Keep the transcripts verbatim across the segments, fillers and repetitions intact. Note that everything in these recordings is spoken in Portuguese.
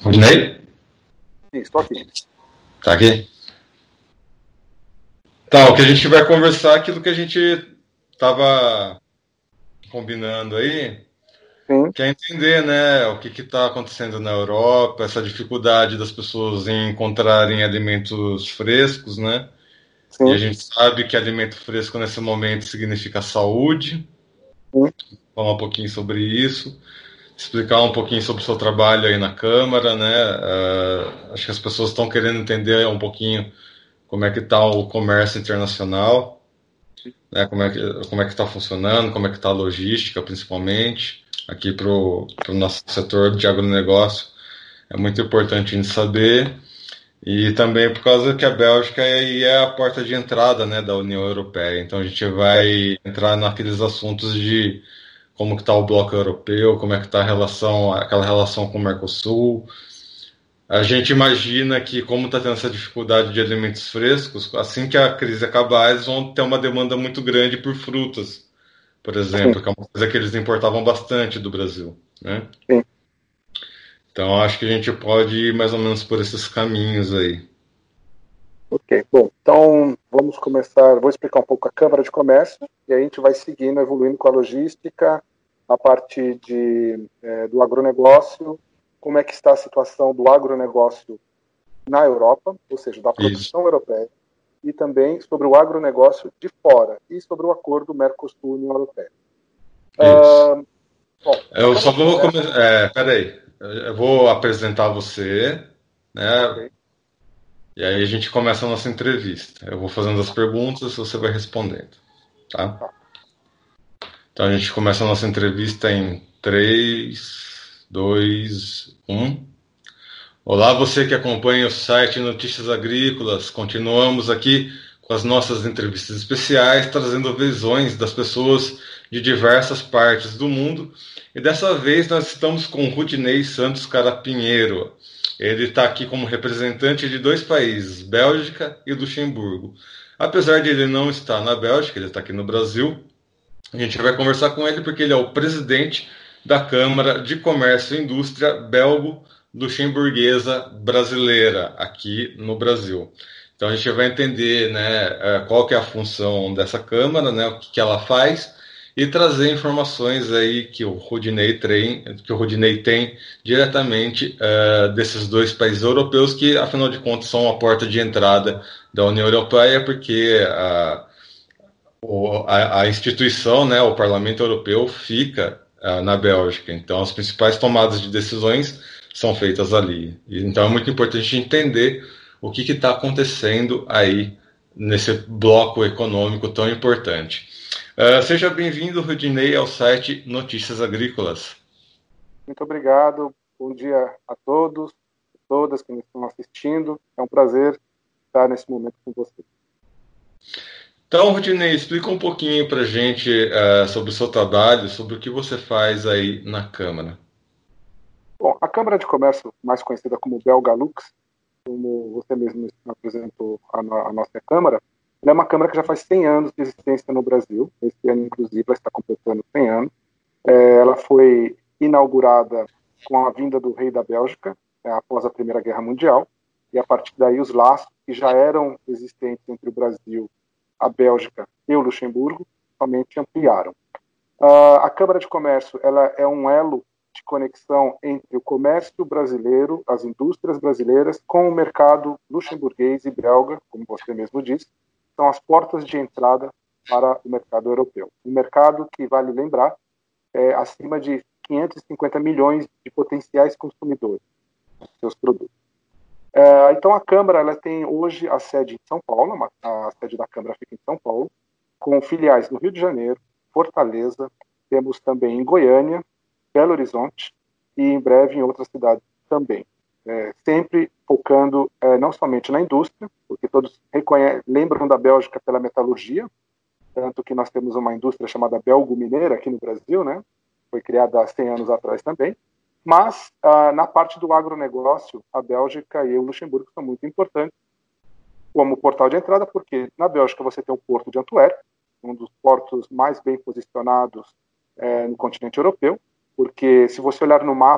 Rudinei? Estou aqui. Tá aqui? Tá, o que a gente vai conversar é aquilo que a gente estava combinando aí, Sim. que é entender, né, o que está acontecendo na Europa, essa dificuldade das pessoas em encontrarem alimentos frescos, né? E a Sim. gente sabe que alimento fresco nesse momento significa saúde. Sim. Falar um pouquinho sobre isso, explicar um pouquinho sobre o seu trabalho aí na Câmara, né? Uh, acho que as pessoas estão querendo entender um pouquinho como é que está o comércio internacional, né? Como é que como é que está funcionando, como é que está a logística, principalmente aqui para o nosso setor de agronegócio. É muito importante a gente saber. E também por causa que a Bélgica aí é a porta de entrada, né, da União Europeia. Então a gente vai entrar naqueles assuntos de como que está o bloco europeu, como é que está a relação, aquela relação com o Mercosul. A gente imagina que, como está tendo essa dificuldade de alimentos frescos, assim que a crise acabar, eles vão ter uma demanda muito grande por frutas, por Sim. exemplo, que é uma coisa que eles importavam bastante do Brasil, né? Sim. Então acho que a gente pode ir mais ou menos por esses caminhos aí. Ok, bom, então vamos começar, vou explicar um pouco a Câmara de Comércio e aí a gente vai seguindo, evoluindo com a logística, a parte de, é, do agronegócio, como é que está a situação do agronegócio na Europa, ou seja, da Isso. produção europeia, e também sobre o agronegócio de fora, e sobre o acordo Mercosul-União Europeia. Isso. Uh, bom, Eu só vou começar. É, peraí. Eu vou apresentar você, né? Okay. E aí a gente começa a nossa entrevista. Eu vou fazendo as perguntas e você vai respondendo, tá? Tá. Então a gente começa a nossa entrevista em três, dois, um. Olá, você que acompanha o site Notícias Agrícolas. Continuamos aqui com as nossas entrevistas especiais, trazendo visões das pessoas de diversas partes do mundo. E dessa vez nós estamos com o Rudinei Santos Carapinheiro. Ele está aqui como representante de dois países, Bélgica e Luxemburgo. Apesar de ele não estar na Bélgica, ele está aqui no Brasil. A gente vai conversar com ele porque ele é o presidente da Câmara de Comércio e Indústria belgo-luxemburguesa brasileira aqui no Brasil. Então a gente vai entender, né, qual que é a função dessa Câmara, né, o que, que ela faz e trazer informações aí que o Rudinei tem, que o Rudinei tem diretamente uh, desses dois países europeus que, afinal de contas, são a porta de entrada da União Europeia, porque uh, o, a, a instituição, né, o Parlamento Europeu, fica uh, na Bélgica. Então, as principais tomadas de decisões são feitas ali. Então, é muito importante a gente entender o que está acontecendo aí nesse bloco econômico tão importante. Uh, seja bem-vindo, Rudinei, ao site Notícias Agrícolas. Muito obrigado. Bom dia a todos, todas que nos estão assistindo. É um prazer estar nesse momento com você. Então, Rudinei, explica um pouquinho para a gente uh, sobre o seu trabalho, sobre o que você faz aí na Câmara. Bom, a Câmara de Comércio, mais conhecida como Belgalux, como você mesmo apresentou a, a nossa Câmara, ela é uma Câmara que já faz cem anos de existência no Brasil. Esse ano, inclusive, ela está completando cem anos. É, ela foi inaugurada com a vinda do rei da Bélgica, é, após a Primeira Guerra Mundial, e a partir daí os laços que já eram existentes entre o Brasil, a Bélgica e o Luxemburgo somente ampliaram. Uh, a Câmara de Comércio ela é um elo de conexão entre o comércio brasileiro, as indústrias brasileiras, com o mercado luxemburguês e belga, como você mesmo disse, são as portas de entrada para o mercado europeu. Um mercado que, vale lembrar, é acima de quinhentos e cinquenta milhões de potenciais consumidores dos seus produtos. É, então, a Câmara ela tem hoje a sede em São Paulo, a sede da Câmara fica em São Paulo, com filiais no Rio de Janeiro, Fortaleza, temos também em Goiânia, Belo Horizonte e em breve em outras cidades também. É, sempre focando é, não somente na indústria, porque todos lembram da Bélgica pela metalurgia, tanto que nós temos uma indústria chamada Belgo Mineira aqui no Brasil, né? Foi criada há cem anos atrás também, mas ah, na parte do agronegócio, a Bélgica e o Luxemburgo são muito importantes como portal de entrada, porque na Bélgica você tem o Porto de Antuérpia, um dos portos mais bem posicionados é, no continente europeu, porque se você olhar no mapa,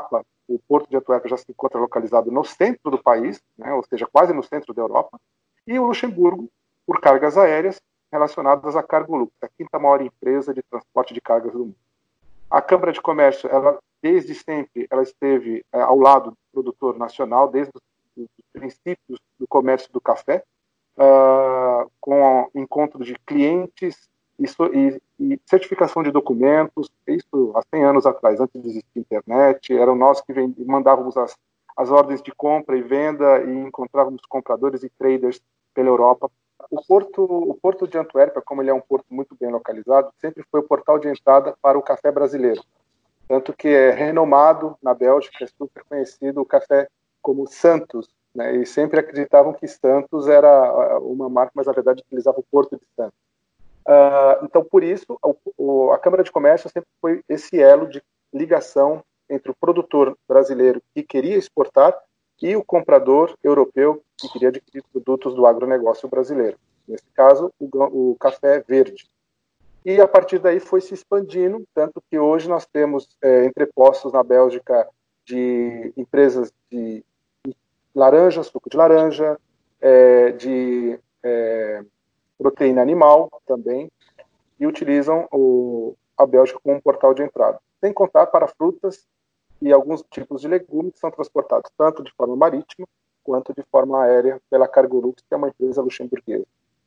o Porto de Antuérpia já se encontra localizado no centro do país, né, ou seja, quase no centro da Europa, e o Luxemburgo, por cargas aéreas relacionadas à Cargolux, a quinta maior empresa de transporte de cargas do mundo. A Câmara de Comércio, ela, desde sempre, ela esteve é, ao lado do produtor nacional, desde os princípios do comércio do café, uh, com o encontro de clientes e, e, e certificação de documentos, isso há cem anos atrás, antes de existir internet, eram nós que vend... mandávamos as, as ordens de compra e venda e encontrávamos compradores e traders pela Europa. O porto, o porto de Antuérpia, como ele é um porto muito bem localizado, sempre foi o portal de entrada para o café brasileiro. Tanto que é renomado na Bélgica, é super conhecido o café como Santos, né? E sempre acreditavam que Santos era uma marca, mas na verdade utilizava o Porto de Santos. Uh, então, por isso, o, o, a Câmara de Comércio sempre foi esse elo de ligação entre o produtor brasileiro que queria exportar e o comprador europeu que queria adquirir produtos do agronegócio brasileiro. Nesse caso, o, o café verde. E a partir daí foi se expandindo, tanto que hoje nós temos é, entrepostos na Bélgica de empresas de laranja, suco de laranja, é, de é, proteína animal também, e utilizam o, a Bélgica como um portal de entrada. Sem contar para frutas e alguns tipos de legumes que são transportados tanto de forma marítima quanto de forma aérea pela Cargolux, que é uma empresa luxemburguesa.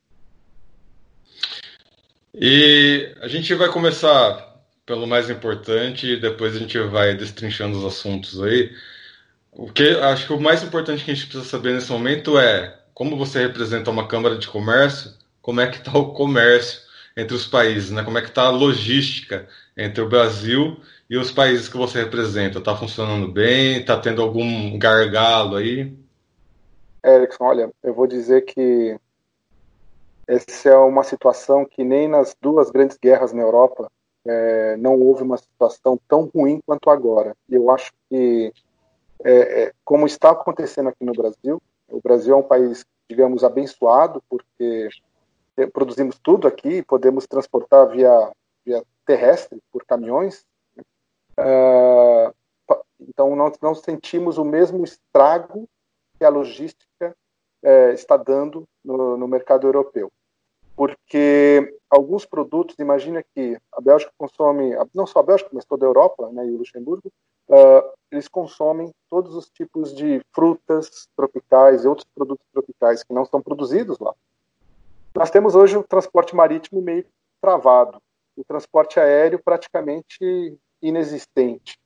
E a gente vai começar pelo mais importante e depois a gente vai destrinchando os assuntos aí. O que acho que o mais importante que a gente precisa saber nesse momento é como você representa uma Câmara de Comércio, como é que está o comércio entre os países, né? Como é que está a logística entre o Brasil e os países que você representa. Está funcionando bem? Está tendo algum gargalo aí? Erickson, olha, eu vou dizer que essa é uma situação que nem nas duas grandes guerras na Europa é, não houve uma situação tão ruim quanto agora. E eu acho que, é, é, como está acontecendo aqui no Brasil, o Brasil é um país, digamos, abençoado, porque produzimos tudo aqui, podemos transportar via, via terrestre, por caminhões. Uh, então, nós não sentimos o mesmo estrago que a logística é, está dando no, no mercado europeu. Porque alguns produtos, imagina que a Bélgica consome, não só a Bélgica, mas toda a Europa, né, e o Luxemburgo, uh, eles consomem todos os tipos de frutas tropicais e outros produtos tropicais que não são produzidos lá. Nós temos hoje o transporte marítimo meio travado, o transporte aéreo praticamente inexistente,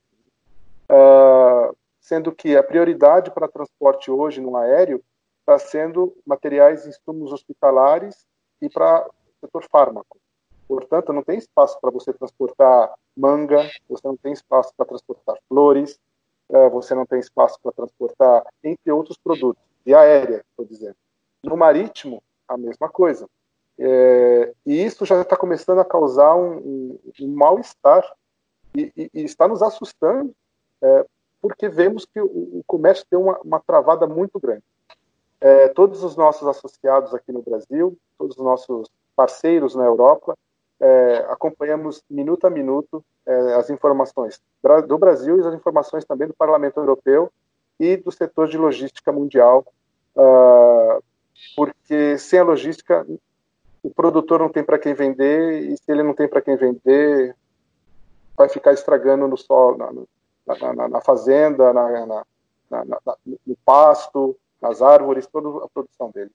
uh, sendo que a prioridade para transporte hoje no aéreo está sendo materiais e insumos hospitalares e para o setor fármaco. Portanto, não tem espaço para você transportar manga, você não tem espaço para transportar flores, uh, você não tem espaço para transportar, entre outros produtos, de aérea, estou dizendo. No marítimo, a mesma coisa. É, e isso já está começando a causar um, um, um mal-estar e, e, e está nos assustando, é, porque vemos que o, o comércio tem uma, uma travada muito grande. É, todos os nossos associados aqui no Brasil, todos os nossos parceiros na Europa, é, acompanhamos minuto a minuto é, as informações do Brasil e as informações também do Parlamento Europeu e do setor de logística mundial, uh, porque sem a logística o produtor não tem para quem vender, e se ele não tem para quem vender, vai ficar estragando no sol, na, na, na, na fazenda, na, na, na, na, no pasto, nas árvores, toda a produção dele.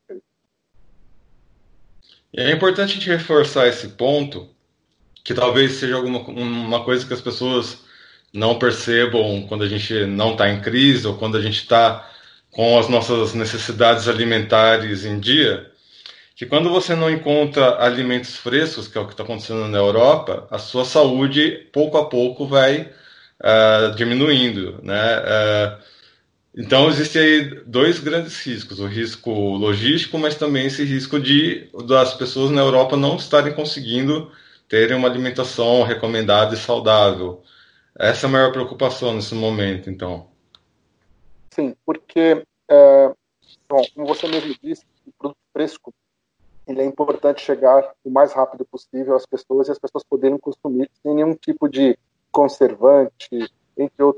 E é importante a gente reforçar esse ponto, que talvez seja alguma uma coisa que as pessoas não percebam quando a gente não está em crise ou quando a gente está com as nossas necessidades alimentares em dia, que quando você não encontra alimentos frescos, que é o que está acontecendo na Europa, a sua saúde, pouco a pouco, vai uh, diminuindo, né? Uh, então, existem aí dois grandes riscos, o risco logístico, mas também esse risco de das pessoas na Europa não estarem conseguindo terem uma alimentação recomendada e saudável. Essa é a maior preocupação nesse momento, então. Sim, porque, é, bom, como você mesmo disse, o produto fresco, ele é importante chegar o mais rápido possível às pessoas e as pessoas poderem consumir sem nenhum tipo de conservante, entre outros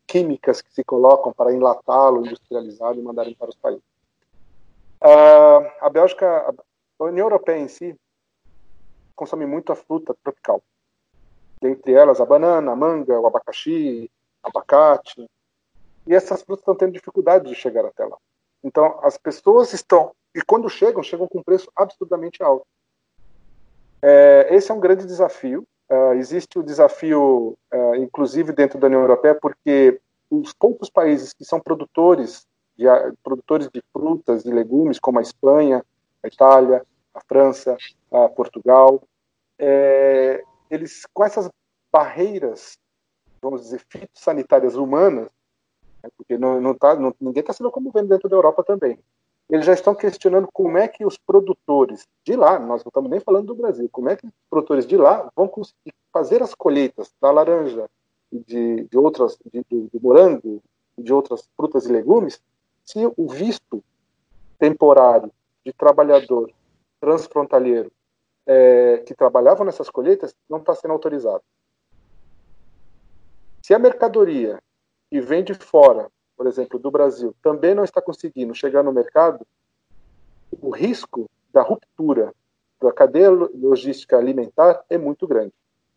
químicas que se colocam para enlatá-lo, industrializá-lo e mandarem para os países. Uh, a Bélgica, a União Europeia em si, consome muito a fruta tropical. Dentre elas, a banana, a manga, o abacaxi, abacate. E essas frutas estão tendo dificuldade de chegar até lá. Então, as pessoas estão... E quando chegam, chegam com um preço absurdamente alto. É, esse é um grande desafio. Uh, existe o desafio, uh, inclusive dentro da União Europeia, porque os poucos países que são produtores de, produtores de frutas e legumes, como a Espanha, a Itália, a França, a Portugal, é, eles, com essas barreiras, vamos dizer, fitossanitárias humanas, né, porque não, não tá, não, ninguém está se locomovendo dentro da Europa também, eles já estão questionando como é que os produtores de lá, nós não estamos nem falando do Brasil, como é que os produtores de lá vão conseguir fazer as colheitas da laranja e de, de outras, de, de, de morango e de outras frutas e legumes, se o visto temporário de trabalhador transfrontalheiro é, que trabalhavam nessas colheitas não está sendo autorizado. Se a mercadoria que vem de fora, por exemplo, do Brasil, também não está conseguindo chegar no mercado, o risco da ruptura da cadeia logística alimentar é muito grande.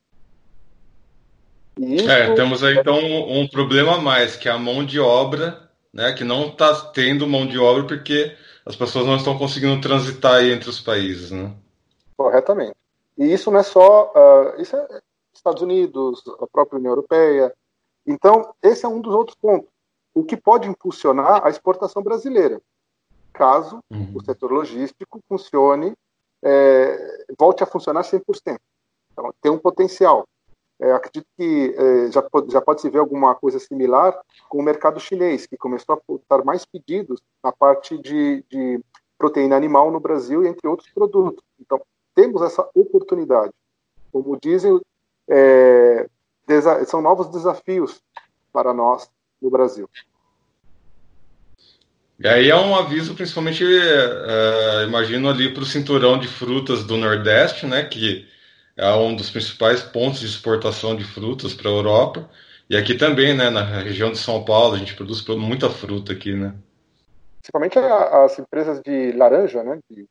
E isso é, temos aí então um, um problema a mais, que é a mão de obra, né, que não está tendo mão de obra porque as pessoas não estão conseguindo transitar aí entre os países, né? Corretamente. E isso não é só... Uh, isso é Estados Unidos, a própria União Europeia. Então, esse é um dos outros pontos. O que pode impulsionar a exportação brasileira, caso uhum. o setor logístico funcione, é, volte a funcionar cem por cento. Então, tem um potencial. É, acredito que é, já, pode, já pode se ver alguma coisa similar com o mercado chinês, que começou a botar mais pedidos na parte de, de proteína animal no Brasil, entre outros produtos. Então, temos essa oportunidade. Como dizem, é, são novos desafios para nós no Brasil. E aí é um aviso, principalmente, é, imagino ali para o cinturão de frutas do Nordeste, né, que é um dos principais pontos de exportação de frutas para a Europa. E aqui também, né, na região de São Paulo, a gente produz muita fruta aqui, né? Principalmente as empresas de laranja, né, de,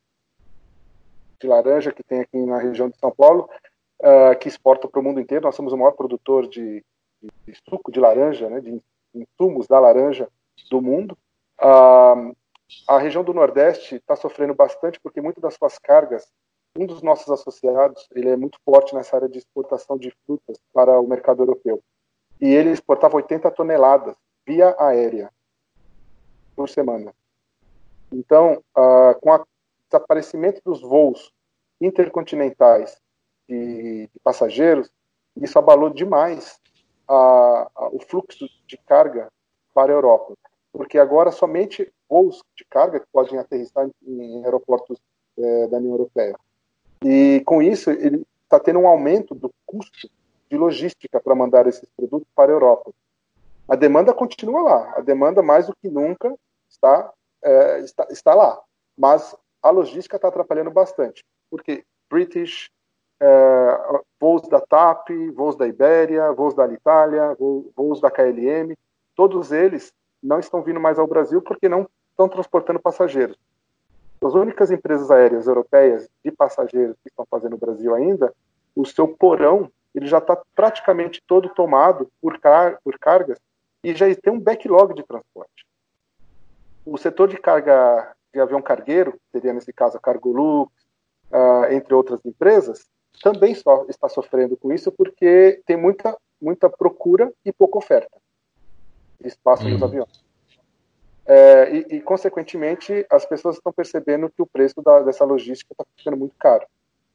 de laranja que tem aqui na região de São Paulo, uh, que exportam para o mundo inteiro. Nós somos o maior produtor de, de, de suco de laranja, né, de insumos da laranja do mundo. Uh, a região do Nordeste está sofrendo bastante porque muitas das suas cargas, um dos nossos associados, ele é muito forte nessa área de exportação de frutas para o mercado europeu. E ele exportava oitenta toneladas via aérea por semana. Então, uh, com o desaparecimento dos voos intercontinentais de, de passageiros, isso abalou demais a, a, o fluxo de carga para a Europa. Porque agora somente voos de carga que podem aterrissar em, em aeroportos é, da União Europeia. E com isso, ele está tendo um aumento do custo de logística para mandar esses produtos para a Europa. A demanda continua lá, a demanda mais do que nunca está, é, está, está lá, mas a logística está atrapalhando bastante, porque British, é, voos da TAP, voos da Ibéria, voos da Alitalia, voos da K L M, todos eles não estão vindo mais ao Brasil porque não estão transportando passageiros. As únicas empresas aéreas europeias de passageiros que estão fazendo no Brasil ainda, o seu porão ele já está praticamente todo tomado por, car por cargas e já tem um backlog de transporte. O setor de carga de avião cargueiro, seria nesse caso a Cargolux, uh, entre outras empresas, também só está sofrendo com isso porque tem muita, muita procura e pouca oferta de espaço hum. nos aviões. É, e, e, consequentemente, as pessoas estão percebendo que o preço da, dessa logística está ficando muito caro.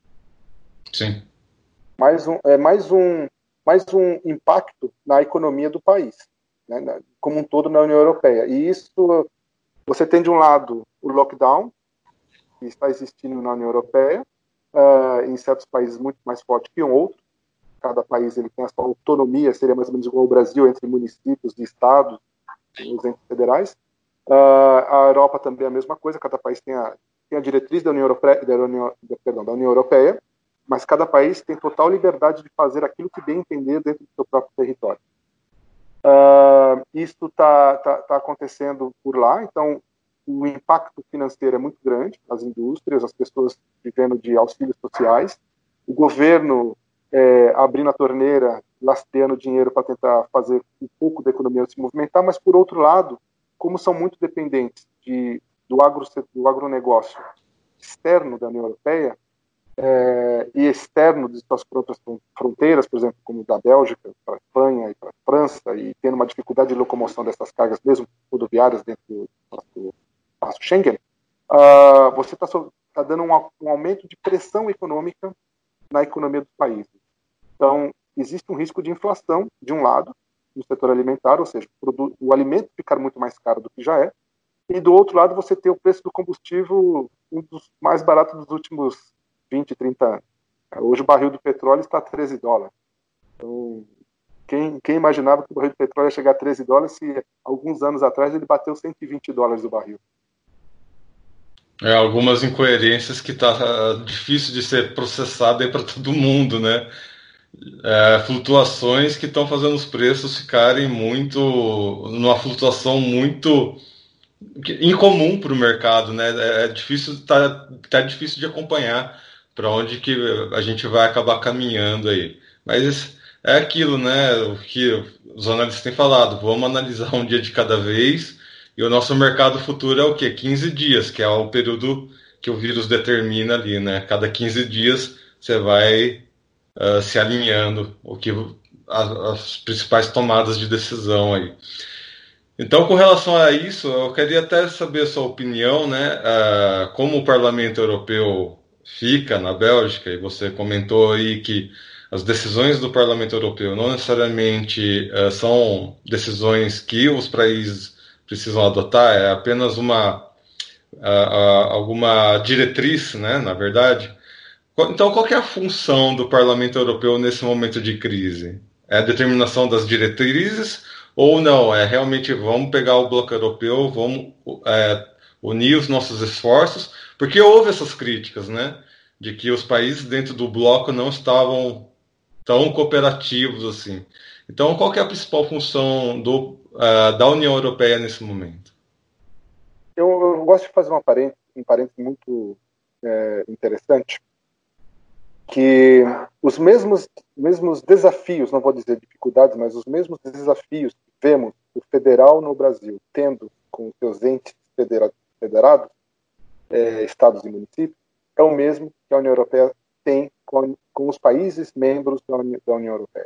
Sim. Mais um, é, mais um, mais um impacto na economia do país, né, na, como um todo na União Europeia. E isso, você tem de um lado o lockdown, que está existindo na União Europeia, uh, em certos países muito mais forte que em outros. Cada país ele tem a sua autonomia, seria mais ou menos igual ao Brasil, entre municípios e estados, os entes federais. Uh, a Europa também é a mesma coisa, cada país tem a, tem a diretriz da União, Europeia, da, União, perdão, da União Europeia, mas cada país tem total liberdade de fazer aquilo que bem entender dentro do seu próprio território. Uh, isso está tá, tá acontecendo por lá, então o impacto financeiro é muito grande, as indústrias, as pessoas vivendo de auxílios sociais, o governo é, abrindo a torneira, lastreando dinheiro para tentar fazer um pouco da economia se movimentar, mas por outro lado, como são muito dependentes de, do, agro, do agronegócio externo da União Europeia, é, e externo de suas próprias fronteiras, por exemplo, como da Bélgica para a Espanha e para a França, e tendo uma dificuldade de locomoção dessas cargas, mesmo rodoviárias, dentro do, do espaço Schengen, uh, você está tá dando um, um aumento de pressão econômica na economia dos países. Então, existe um risco de inflação, de um lado, no setor alimentar, ou seja, o, o alimento ficar muito mais caro do que já é, e do outro lado você tem o preço do combustível um dos mais baratos dos últimos vinte, trinta anos. Hoje o barril do petróleo está a treze dólares. Então, quem, quem imaginava que o barril do petróleo ia chegar a treze dólares se alguns anos atrás ele bateu cento e vinte dólares o barril? É, algumas incoerências que tá difícil de ser processada aí para todo mundo, né? É, flutuações que estão fazendo os preços ficarem muito, numa flutuação muito incomum para o mercado, né? É difícil, tá, tá difícil de acompanhar para onde que a gente vai acabar caminhando aí. Mas é aquilo, né? O que os analistas têm falado, vamos analisar um dia de cada vez. E o nosso mercado futuro é o quê? quinze dias, que é o período que o vírus determina ali, né? Cada quinze dias você vai uh, se alinhando o que as, as principais tomadas de decisão aí. Então, com relação a isso, eu queria até saber a sua opinião, né? Uh, como o Parlamento Europeu fica na Bélgica, e você comentou aí que as decisões do Parlamento Europeu não necessariamente uh, são decisões que os países precisam adotar, é apenas uma uh, uh, alguma diretriz, né? Na verdade. Então, qual que é a função do Parlamento Europeu nesse momento de crise? É a determinação das diretrizes ou não? É realmente vamos pegar o bloco europeu, vamos é, unir os nossos esforços? Porque houve essas críticas, né? De que os países dentro do bloco não estavam tão cooperativos assim. Então, qual que é a principal função do, uh, da União Europeia nesse momento? Eu, eu gosto de fazer uma parênteses, um parênteses muito é, interessante, que os mesmos, mesmos desafios, não vou dizer dificuldades, mas os mesmos desafios que vemos o federal no Brasil tendo com os seus entes federa federados, é, estados e municípios, é o mesmo que a União Europeia tem com, com os países membros da, Uni da União Europeia.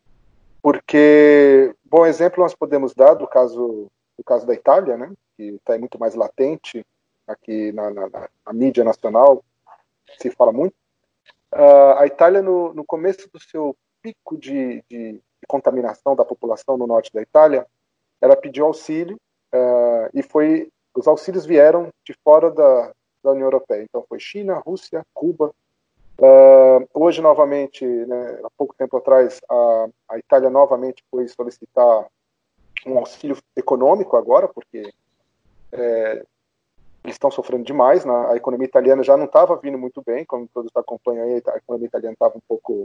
Porque, bom exemplo nós podemos dar do caso, do caso da Itália, né, que está muito mais latente aqui na, na, na mídia nacional, se fala muito. Uh, a Itália, no, no começo do seu pico de, de, de contaminação da população no norte da Itália, ela pediu auxílio uh, e foi, os auxílios vieram de fora da, da União Europeia. Então foi China, Rússia, Cuba. Uh, hoje, novamente, né, há pouco tempo atrás, a, a Itália novamente foi solicitar um auxílio econômico agora, porque é, eles estão sofrendo demais, né? A economia italiana já não estava vindo muito bem, como todos acompanham aí, a economia italiana estava um pouco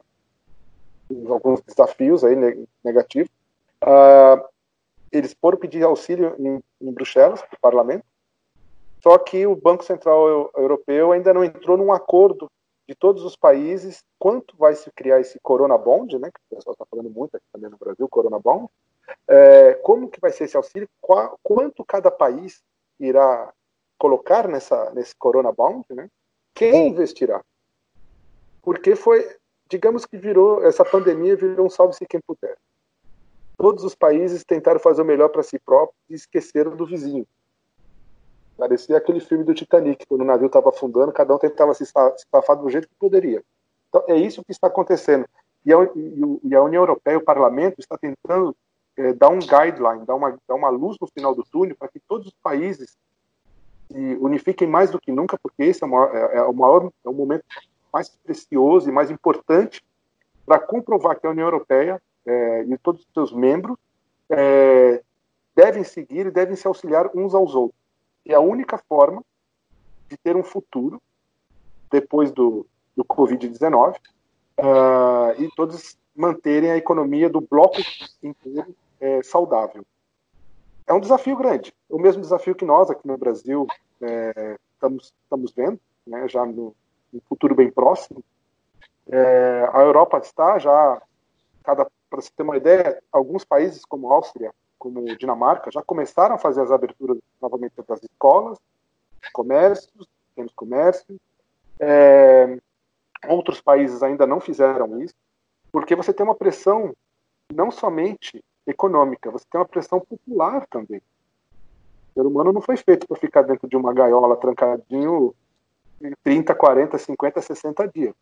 uh, alguns desafios aí negativos. Uh, eles foram pedir auxílio em, em Bruxelas, no parlamento, só que o Banco Central Europeu ainda não entrou num acordo de todos os países quanto vai se criar esse Corona Bond, né, que o pessoal está falando muito aqui também no Brasil, Corona Bond, é, como que vai ser esse auxílio, qual, quanto cada país irá colocar nessa, nesse Corona Bond, né? Quem investirá? Porque foi, digamos que virou, essa pandemia virou um salve-se quem puder. Todos os países tentaram fazer o melhor para si próprios e esqueceram do vizinho. Parecia aquele filme do Titanic, quando o navio estava afundando, cada um tentava se safar do jeito que poderia. Então, é isso que está acontecendo. E a, e a União Europeia, o Parlamento, está tentando é, dar um guideline, dar uma, dar uma luz no final do túnel para que todos os países se unifiquem mais do que nunca, porque esse é o, maior, é, é o, maior, é o momento mais precioso e mais importante para comprovar que a União Europeia é, e todos os seus membros é, devem seguir e devem se auxiliar uns aos outros. É a única forma de ter um futuro depois do, do covid dezenove uh, e todos manterem a economia do bloco inteiro é, saudável. É um desafio grande, o mesmo desafio que nós aqui no Brasil é, estamos, estamos vendo, né, já no, no futuro bem próximo. É, a Europa está já, para você ter uma ideia, alguns países como Áustria, como Dinamarca, já começaram a fazer as aberturas novamente das escolas, comércios, pequenos comércios. É, outros países ainda não fizeram isso, porque você tem uma pressão não somente econômica, você tem uma pressão popular também. O ser humano não foi feito para ficar dentro de uma gaiola trancadinho trinta, quarenta, cinquenta, sessenta dias.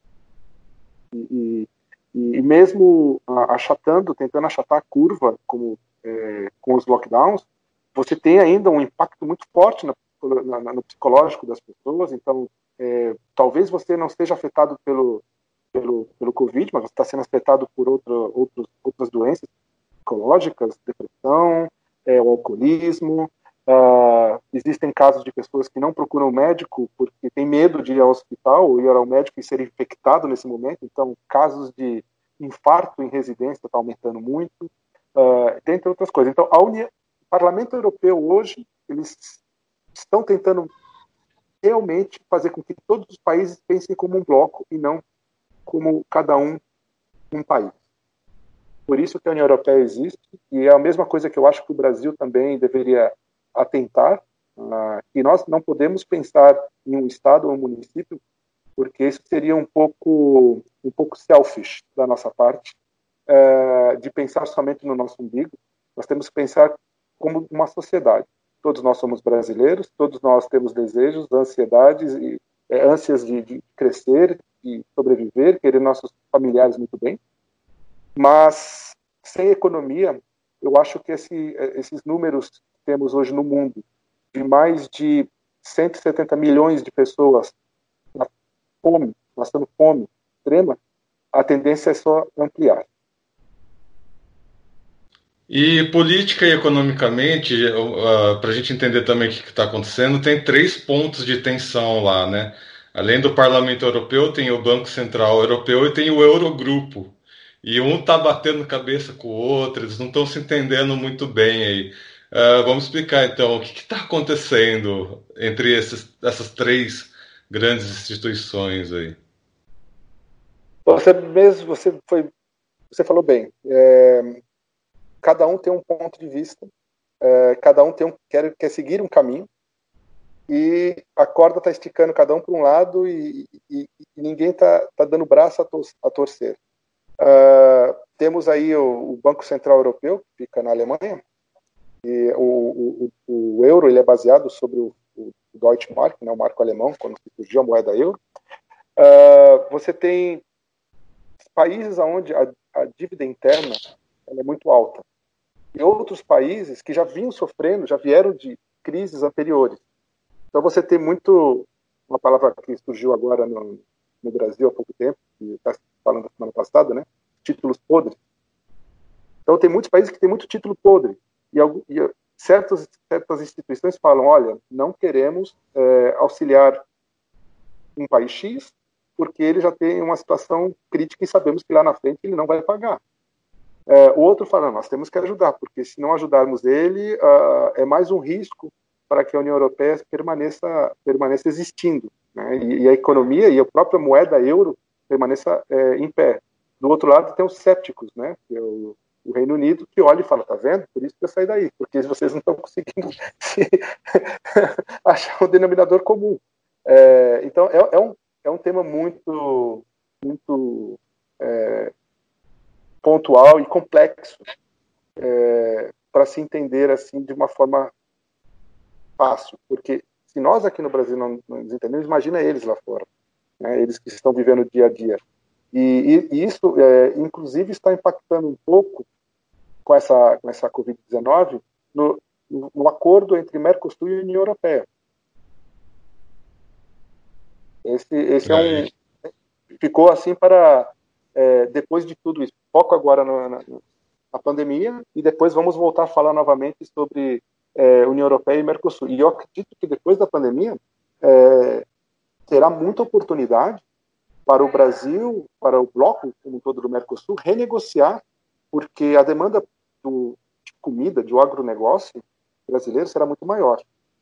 E, e, e mesmo achatando, tentando achatar a curva como, é, com os lockdowns, você tem ainda um impacto muito forte na, na, no psicológico das pessoas. Então, é, talvez você não esteja afetado pelo, pelo, pelo Covid, mas você está sendo afetado por outro, outros, outras doenças psicológicas, depressão, é, o alcoolismo. Uh, existem casos de pessoas que não procuram o médico porque tem medo de ir ao hospital ou ir ao médico e ser infectado nesse momento. Então, casos de infarto em residência está aumentando muito, uh, dentre outras coisas. Então, a Uni... o Parlamento Europeu hoje, eles estão tentando realmente fazer com que todos os países pensem como um bloco e não como cada um um país. Por isso que a União Europeia existe, e é a mesma coisa que eu acho que o Brasil também deveria atentar, uh, que nós não podemos pensar em um estado ou um município, porque isso seria um pouco um pouco selfish da nossa parte, uh, de pensar somente no nosso umbigo. Nós temos que pensar como uma sociedade. Todos nós somos brasileiros, todos nós temos desejos, ansiedades e é, ânsias de, de crescer, de sobreviver, querer nossos familiares muito bem, mas sem economia, eu acho que esse, esses números que temos hoje no mundo, de mais de cento e setenta milhões de pessoas na fome, passando fome extrema, a tendência é só ampliar. E política e economicamente, uh, para a gente entender também o que está acontecendo, tem três pontos de tensão lá, né? Além do Parlamento Europeu, tem o Banco Central Europeu e tem o Eurogrupo. E um está batendo cabeça com o outro, eles não estão se entendendo muito bem aí. Uh, vamos explicar então o que está acontecendo entre esses, essas três grandes instituições aí. Você mesmo, você foi, você falou bem. É, cada um tem um ponto de vista, é, cada um tem um, quer, quer seguir um caminho, e a corda está esticando cada um para um lado e, e, e ninguém está tá dando braço a, tor a torcer. Uh, temos aí o, o Banco Central Europeu, que fica na Alemanha, e o, o, o euro ele é baseado sobre o, o Deutsche Mark, né, o marco alemão, quando surgiu a moeda euro. Uh, você tem países onde a, a dívida interna ela é muito alta, e outros países que já vinham sofrendo, já vieram de crises anteriores. Então você tem muito, uma palavra que surgiu agora no, no Brasil há pouco tempo, que está falando da semana passada, né? Títulos podres. Então tem muitos países que têm muito título podre, e, e certas, certas instituições falam, olha, não queremos é, auxiliar um país X, porque ele já tem uma situação crítica e sabemos que lá na frente ele não vai pagar. É, o outro fala, nós temos que ajudar, porque se não ajudarmos ele, uh, é mais um risco para que a União Europeia permaneça, permaneça existindo, né? e, e a economia e a própria moeda euro permaneça é, em pé. Do outro lado tem os cépticos, né? que é o, o Reino Unido, que olha e fala, tá vendo? Por isso que eu saí daí, porque vocês não estão conseguindo achar um denominador comum. É, então, é, é, um, é um tema muito, muito é, pontual e complexo é, para se entender assim de uma forma fácil, porque se nós aqui no Brasil não, não nos entendemos, imagina eles lá fora, né? Eles que estão vivendo o dia a dia. E, e, e isso, é, inclusive, está impactando um pouco com essa, com essa covid dezenove no, no acordo entre Mercosul e União Europeia. Esse, esse é um... Ficou assim para, é, depois de tudo isso, foco agora no, na, na pandemia, e depois vamos voltar a falar novamente sobre é, União Europeia e Mercosul. E eu acredito que depois da pandemia é, terá muita oportunidade para o Brasil, para o bloco como todo do Mercosul, renegociar, porque a demanda do, de comida, de agronegócio brasileiro será muito maior.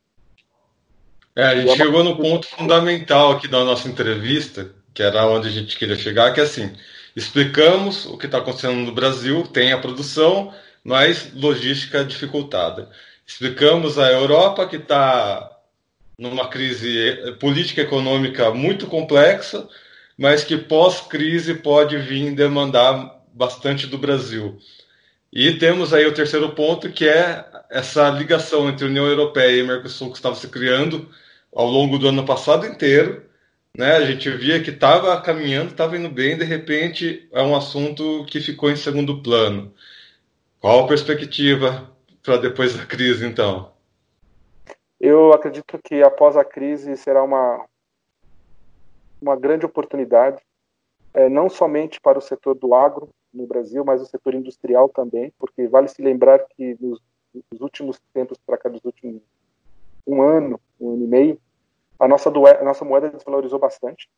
É, a gente chegou no ponto fundamental aqui da nossa entrevista, que era onde a gente queria chegar, que é assim, explicamos o que está acontecendo no Brasil, tem a produção, mas logística dificultada. Explicamos a Europa, que está numa crise política e econômica muito complexa, mas que pós-crise pode vir demandar bastante do Brasil. E temos aí o terceiro ponto, que é essa ligação entre União Europeia e Mercosul que estava se criando ao longo do ano passado inteiro, né? A gente via que estava caminhando, estava indo bem, de repente é um assunto que ficou em segundo plano. Qual a perspectiva para depois da crise, então? Eu acredito que após a crise será uma, uma grande oportunidade, é, não somente para o setor do agro no Brasil, mas o setor industrial também, porque vale se lembrar que nos, nos últimos tempos para cá, dos últimos um ano, um ano e meio, a nossa, do, a nossa moeda desvalorizou bastante,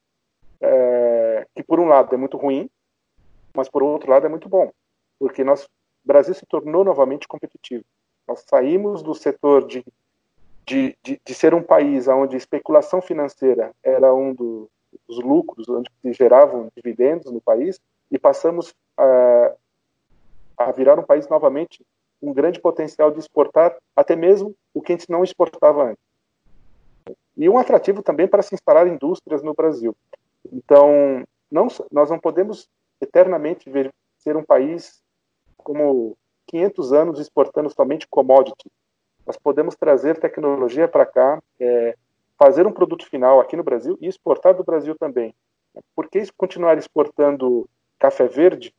é, que por um lado é muito ruim, mas por outro lado é muito bom, porque nós, o Brasil se tornou novamente competitivo. Nós saímos do setor de, de, de, de ser um país onde especulação financeira era um do, dos lucros, onde se geravam dividendos no país, e passamos a, a virar um país novamente com um grande potencial de exportar até mesmo o que a gente não exportava antes. E um atrativo também para se instalar indústrias no Brasil. Então, não, nós não podemos eternamente ver, ser um país como quinhentos anos exportando somente commodity. Nós podemos trazer tecnologia para cá, é, fazer um produto final aqui no Brasil e exportar do Brasil também. Por que continuar exportando café verde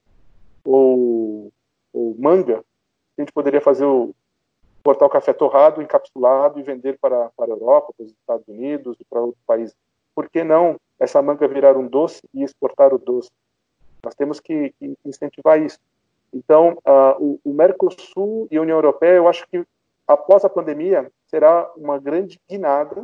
ou, ou manga? A gente poderia fazer o exportar o café torrado, encapsulado e vender para, para a Europa, para os Estados Unidos e para outros países. Por que não essa manga virar um doce e exportar o doce? Nós temos que, que incentivar isso. Então, uh, o, o Mercosul e a União Europeia, eu acho que após a pandemia será uma grande guinada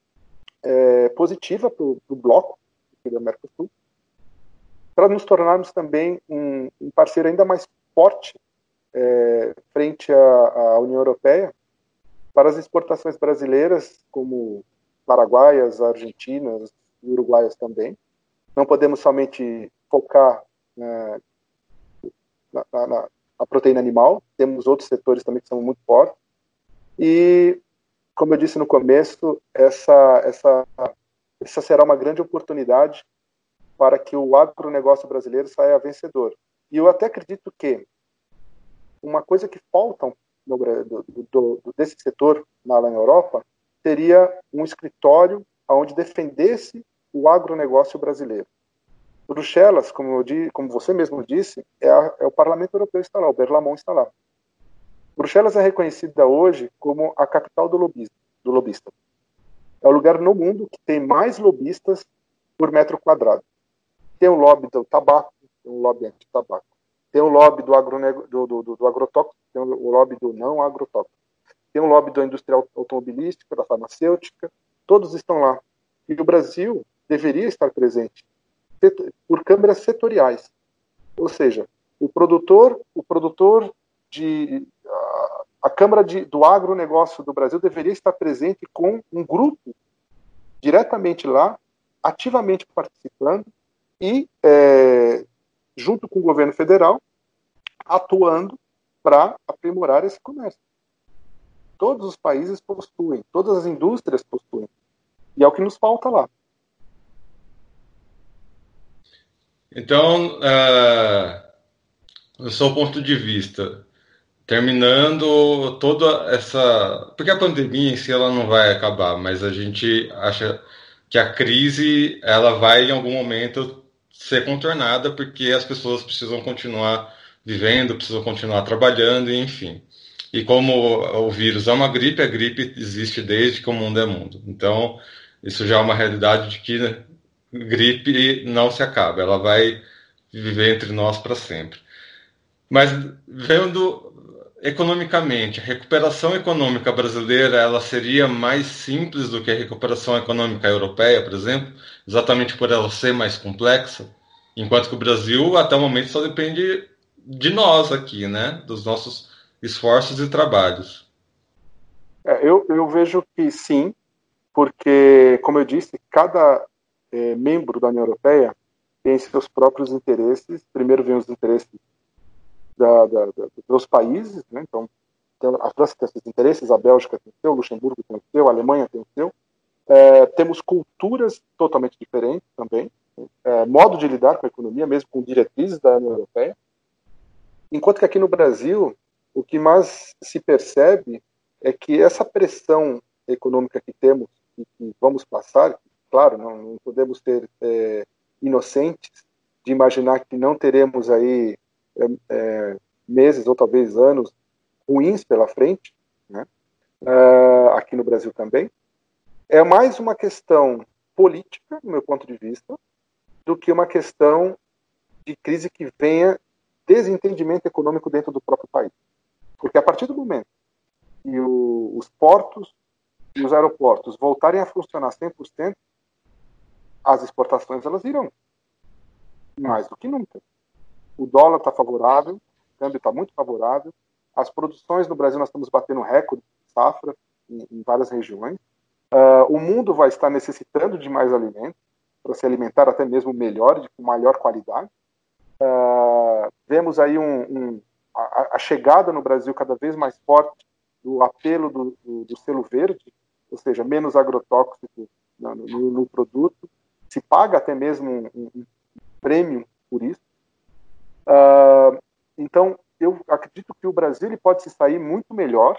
é, positiva para o bloco do Mercosul, para nos tornarmos também um, um parceiro ainda mais forte É, frente à, à União Europeia para as exportações brasileiras, como paraguaias, argentinas e uruguaias também. Não podemos somente focar né, na, na, na proteína animal, temos outros setores também que são muito fortes. E, como eu disse no começo, essa, essa, essa será uma grande oportunidade para que o agronegócio brasileiro saia vencedor. E eu até acredito que uma coisa que falta no, do, do, do, desse setor na, na Europa seria um escritório onde defendesse o agronegócio brasileiro. Bruxelas, como, eu, como você mesmo disse, é, a, é o Parlamento Europeu está lá, o Berlamont está lá. Bruxelas é reconhecida hoje como a capital do lobista, do lobista. É o lugar no mundo que tem mais lobistas por metro quadrado. Tem o lobby do tabaco, tem o lobby anti-tabaco. Tem o lobby do, agroneg... do, do, do, do agrotóxico, tem o lobby do não agrotóxico. Tem o lobby da indústria automobilística, da farmacêutica, todos estão lá. E o Brasil deveria estar presente por câmeras setoriais. Ou seja, o produtor, o produtor de... A Câmara de, do Agronegócio do Brasil deveria estar presente com um grupo diretamente lá, ativamente participando e... É, junto com o governo federal, atuando para aprimorar esse comércio. Todos os países possuem, todas as indústrias possuem. E é o que nos falta lá. Então, uh, do seu ponto de vista, terminando toda essa... Porque a pandemia em si ela não vai acabar, mas a gente acha que a crise ela vai em algum momento ser contornada, porque as pessoas precisam continuar vivendo, precisam continuar trabalhando, enfim. E como o vírus é uma gripe, a gripe existe desde que o mundo é mundo. Então, isso já é uma realidade de que gripe não se acaba, ela vai viver entre nós para sempre. Mas, vendo economicamente, a recuperação econômica brasileira ela seria mais simples do que a recuperação econômica europeia, por exemplo, exatamente por ela ser mais complexa, enquanto que o Brasil, até o momento, só depende de nós aqui, né? Dos nossos esforços e trabalhos. É, eu, eu vejo que sim, porque, como eu disse, cada é, membro da União Europeia tem seus próprios interesses. Primeiro vem os interesses da, da, da, dos países, né? Então, a França tem seus interesses, a Bélgica tem o seu, o Luxemburgo tem o seu, a Alemanha tem o seu. É, temos culturas totalmente diferentes também, é, modo de lidar com a economia, mesmo com diretrizes da União Europeia. Enquanto que aqui no Brasil, o que mais se percebe é que essa pressão econômica que temos e que vamos passar, claro, não, não podemos ser é, inocentes de imaginar que não teremos aí é, é, meses ou talvez anos ruins pela frente, né? Uh, aqui no Brasil também. É mais uma questão política, do meu ponto de vista, do que uma questão de crise que venha desentendimento econômico dentro do próprio país. Porque a partir do momento que o, os portos e os aeroportos voltarem a funcionar cem por cento, as exportações elas irão mais do que nunca. O dólar está favorável, o câmbio está muito favorável, as produções no Brasil nós estamos batendo recorde de safra em, em várias regiões. Uh, o mundo vai estar necessitando de mais alimentos para se alimentar até mesmo melhor, de com maior qualidade. Uh, vemos aí um, um, a, a chegada no Brasil cada vez mais forte do apelo do, do, do selo verde, ou seja, menos agrotóxico no, no, no produto. Se paga até mesmo um, um, um prêmio por isso. Uh, então, eu acredito que o Brasil ele pode se sair muito melhor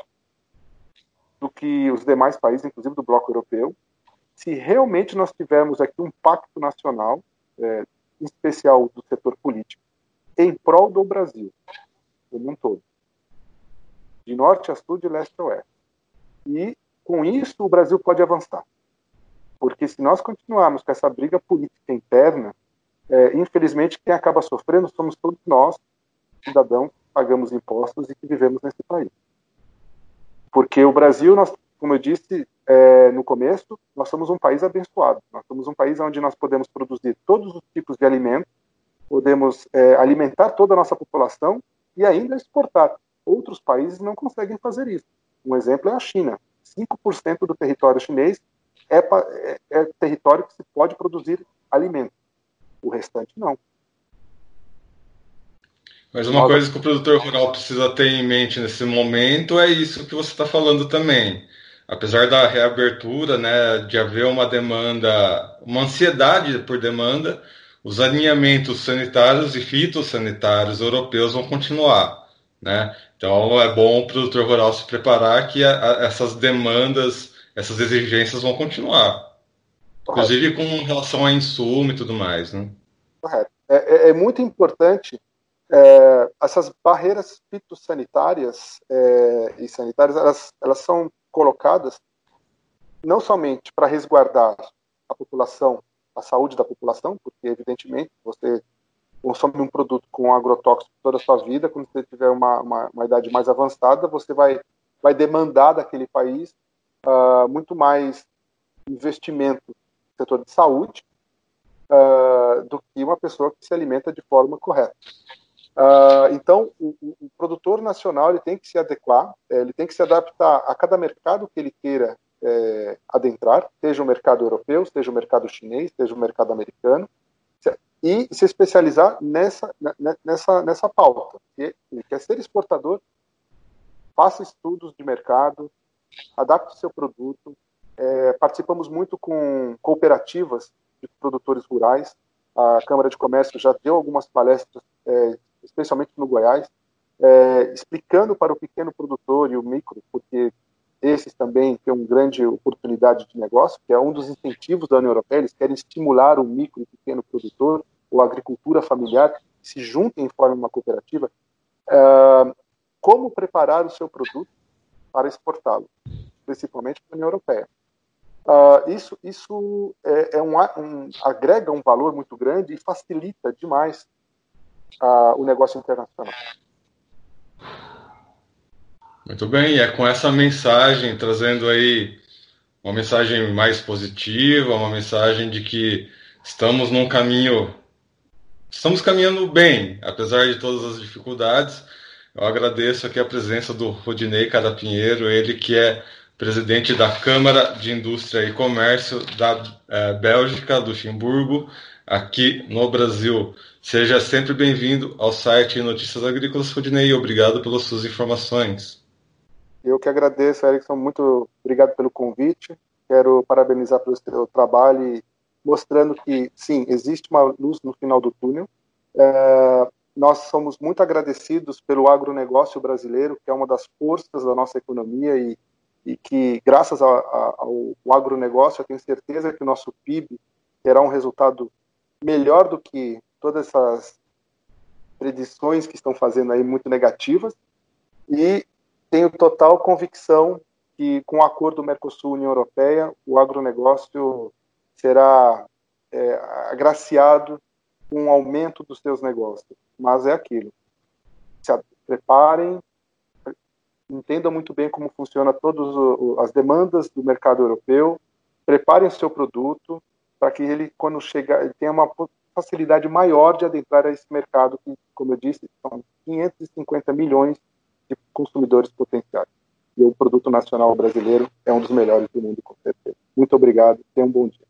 do que os demais países, inclusive do bloco europeu, se realmente nós tivermos aqui um pacto nacional, é, em especial do setor político, em prol do Brasil, como um todo. De norte a sul, de leste a oeste. E, com isso, o Brasil pode avançar. Porque se nós continuarmos com essa briga política interna, é, infelizmente, quem acaba sofrendo somos todos nós, cidadãos, que pagamos impostos e que vivemos nesse país. Porque o Brasil, nós, como eu disse é, no começo, nós somos um país abençoado. Nós somos um país onde nós podemos produzir todos os tipos de alimentos, podemos é, alimentar toda a nossa população e ainda exportar. Outros países não conseguem fazer isso. Um exemplo é a China. cinco por cento do território chinês é, é, é território que se pode produzir alimentos. O restante não. Mas uma coisa que o produtor rural precisa ter em mente nesse momento é isso que você está falando também. Apesar da reabertura, né, de haver uma demanda, uma ansiedade por demanda, os alinhamentos sanitários e fitossanitários europeus vão continuar, né? Então é bom o produtor rural se preparar que a, a, essas demandas, essas exigências vão continuar. Correto. Inclusive com relação a insumo e tudo mais, né? Correto. É, é, é muito importante é, essas barreiras fitossanitárias é, e sanitárias, elas, elas são colocadas não somente para resguardar a população, a saúde da população, porque evidentemente você consome um produto com agrotóxico toda a sua vida, quando você tiver uma, uma, uma idade mais avançada, você vai, vai demandar daquele país uh, muito mais investimento no setor de saúde uh, do que uma pessoa que se alimenta de forma correta. Uh, então, o, o produtor nacional ele tem que se adequar, ele tem que se adaptar a cada mercado que ele queira é, adentrar, seja o mercado europeu, seja o mercado chinês, seja o mercado americano, e se especializar nessa, nessa, nessa pauta. Se ele quer ser exportador, faça estudos de mercado, adapte o seu produto. É, participamos muito com cooperativas de produtores rurais. A Câmara de Comércio já deu algumas palestras, é, especialmente no Goiás, é, explicando para o pequeno produtor e o micro, porque esses também têm uma grande oportunidade de negócio, que é um dos incentivos da União Europeia. Eles querem estimular o micro e pequeno produtor, ou a agricultura familiar, que se juntem em forma de uma cooperativa, uh, como preparar o seu produto para exportá-lo, principalmente para a União Europeia. Uh, isso isso é, é um, um, agrega um valor muito grande e facilita demais uh, o negócio internacional. Muito bem, e é com essa mensagem, trazendo aí uma mensagem mais positiva, uma mensagem de que estamos num caminho estamos caminhando bem, apesar de todas as dificuldades. Eu agradeço aqui a presença do Rodinei Carapinheiro, ele que é presidente da Câmara de Indústria e Comércio da eh, Bélgica, Luxemburgo, aqui no Brasil. Seja sempre bem-vindo ao site Notícias Agrícolas, Rodinei, obrigado pelas suas informações. Eu que agradeço, Erickson, muito obrigado pelo convite, quero parabenizar pelo seu trabalho e mostrando que, sim, existe uma luz no final do túnel. É, nós somos muito agradecidos pelo agronegócio brasileiro, que é uma das forças da nossa economia e, e que, graças a, a, ao agronegócio, eu tenho certeza que o nosso P I B terá um resultado melhor do que todas essas predições que estão fazendo aí muito negativas. E tenho total convicção que, com o acordo Mercosul-União Europeia, o agronegócio será é, agraciado com um aumento dos seus negócios. Mas é aquilo. Se preparem, entendam muito bem como funciona todas as demandas do mercado europeu, preparem o seu produto para que ele, quando chegar, ele tenha uma facilidade maior de adentrar a esse mercado que, como eu disse, são quinhentos e cinquenta milhões de consumidores potenciais. E o produto nacional brasileiro é um dos melhores do mundo, com certeza. Muito obrigado, tenha um bom dia.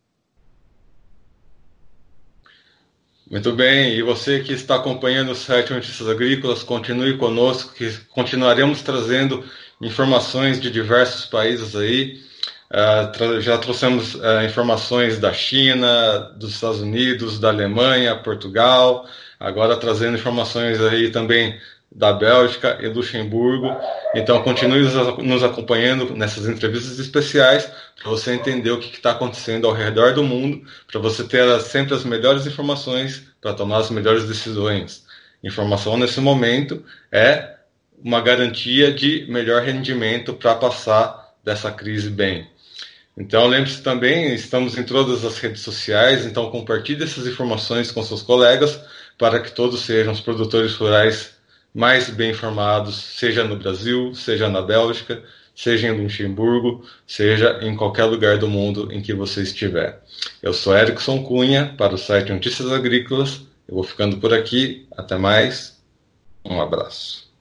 Muito bem, e você que está acompanhando o site Notícias Agrícolas, continue conosco, que continuaremos trazendo informações de diversos países aí. Uh, já trouxemos uh, informações da China, dos Estados Unidos, da Alemanha, Portugal, agora trazendo informações aí também da Bélgica e Luxemburgo. Então continue nos acompanhando nessas entrevistas especiais para você entender o que está acontecendo ao redor do mundo, para você ter sempre as melhores informações para tomar as melhores decisões. Informação nesse momento é uma garantia de melhor rendimento para passar dessa crise bem. Então lembre-se também, estamos em todas as redes sociais, então compartilhe essas informações com seus colegas para que todos sejam os produtores rurais mais bem informados, seja no Brasil, seja na Bélgica, seja em Luxemburgo, seja em qualquer lugar do mundo em que você estiver. Eu sou Erickson Cunha, para o site Notícias Agrícolas. Eu vou ficando por aqui. Até mais. Um abraço.